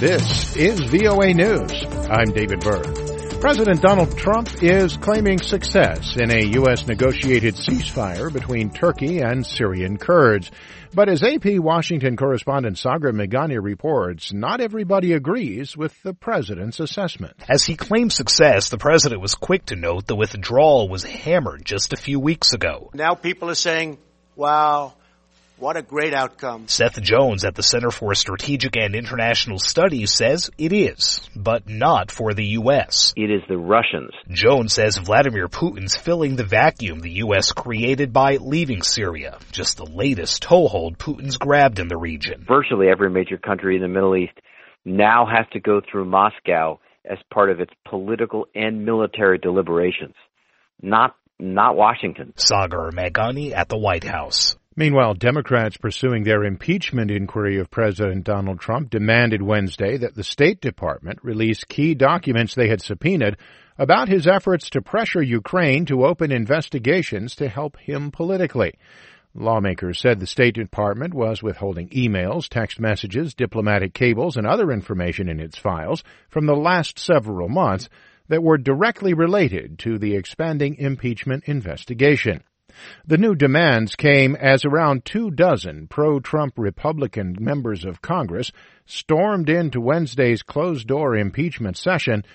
This is VOA News. I'm David Byrd. President Donald Trump is claiming success in a U.S. negotiated ceasefire between Turkey and Syrian Kurds. But as AP Washington correspondent Sagar Meghani reports, not everybody agrees with the president's assessment. As he claimed success, the president was quick to note the withdrawal was hammered just a few weeks ago. Now people are saying, wow, what a great outcome. Seth Jones at the Center for Strategic and International Studies says it is, but not for the U.S. It is the Russians. Jones says Vladimir Putin's filling the vacuum the U.S. created by leaving Syria, just the latest toehold Putin's grabbed in the region. Virtually every major country in the Middle East now has to go through Moscow as part of its political and military deliberations, not Washington. Sagar Meghani at the White House. Meanwhile, Democrats pursuing their impeachment inquiry of President Donald Trump demanded Wednesday that the State Department release key documents they had subpoenaed about his efforts to pressure Ukraine to open investigations to help him politically. Lawmakers said the State Department was withholding emails, text messages, diplomatic cables, and other information in its files from the last several months that were directly related to the expanding impeachment investigation. The new demands came as around 24 pro-Trump Republican members of Congress stormed into Wednesday's closed-door impeachment session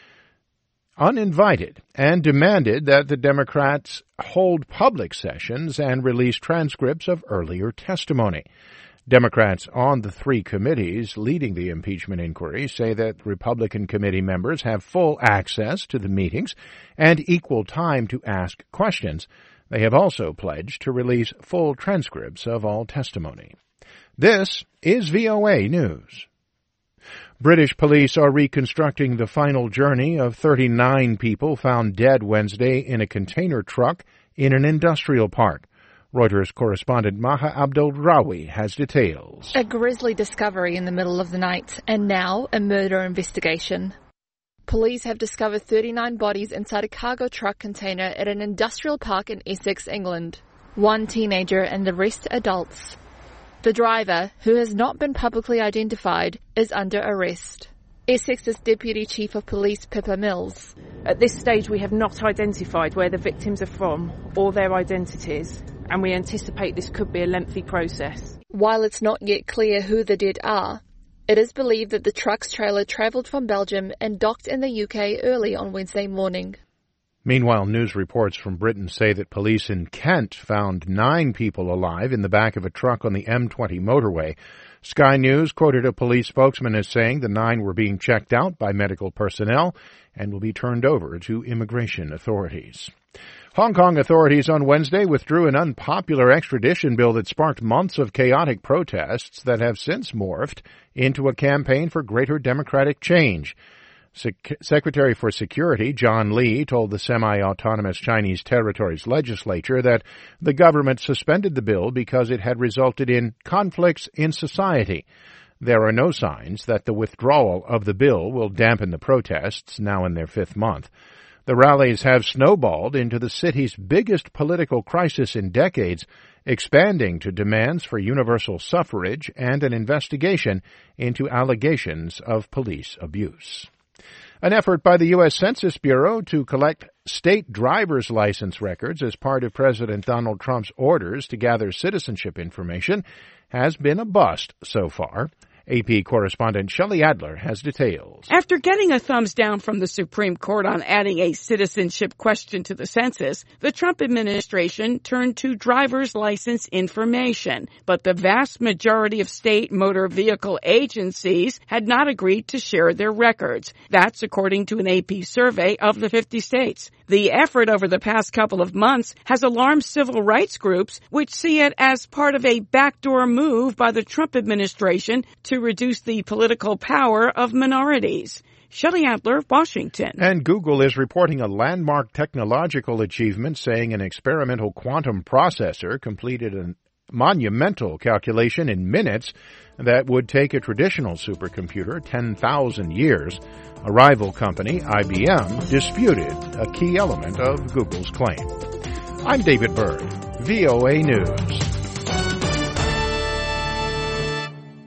uninvited and demanded that the Democrats hold public sessions and release transcripts of earlier testimony. Democrats on the three committees leading the impeachment inquiry say that Republican committee members have full access to the meetings and equal time to ask questions. They have also pledged to release full transcripts of all testimony. This is VOA News. British police are reconstructing the final journey of 39 people found dead Wednesday in a container truck in an industrial park. Reuters correspondent Maha Abdel-Rawi has details. A grisly discovery in the middle of the night, and now a murder investigation. Police have discovered 39 bodies inside a cargo truck container at an industrial park in Essex, England. One teenager and the rest adults. The driver, who has not been publicly identified, is under arrest. Essex's Deputy Chief of Police, Pippa Mills. At this stage, we have not identified where the victims are from or their identities, and we anticipate this could be a lengthy process. While it's not yet clear who the dead are, it is believed that the truck's trailer travelled from Belgium and docked in the UK early on Wednesday morning. Meanwhile, news reports from Britain say that police in Kent found 9 people alive in the back of a truck on the M20 motorway. Sky News quoted a police spokesman as saying the 9 were being checked out by medical personnel and will be turned over to immigration authorities. Hong Kong authorities on Wednesday withdrew an unpopular extradition bill that sparked months of chaotic protests that have since morphed into a campaign for greater democratic change. Secretary for Security John Lee told the semi-autonomous Chinese territories legislature that the government suspended the bill because it had resulted in conflicts in society. There are no signs that the withdrawal of the bill will dampen the protests, now in their 5th month. The rallies have snowballed into the city's biggest political crisis in decades, expanding to demands for universal suffrage and an investigation into allegations of police abuse. An effort by the U.S. Census Bureau to collect state driver's license records as part of President Donald Trump's orders to gather citizenship information has been a bust so far. AP correspondent Shelley Adler has details. After getting a thumbs down from the Supreme Court on adding a citizenship question to the census, the Trump administration turned to driver's license information. But the vast majority of state motor vehicle agencies had not agreed to share their records. That's according to an AP survey of the 50 states. The effort over the past couple of months has alarmed civil rights groups, which see it as part of a backdoor move by the Trump administration to reduce the political power of minorities. Shelley Adler, Washington. And Google is reporting a landmark technological achievement, saying an experimental quantum processor completed a monumental calculation in minutes that would take a traditional supercomputer 10,000 years. A rival company, IBM, disputed a key element of Google's claim. I'm David Byrd, VOA News.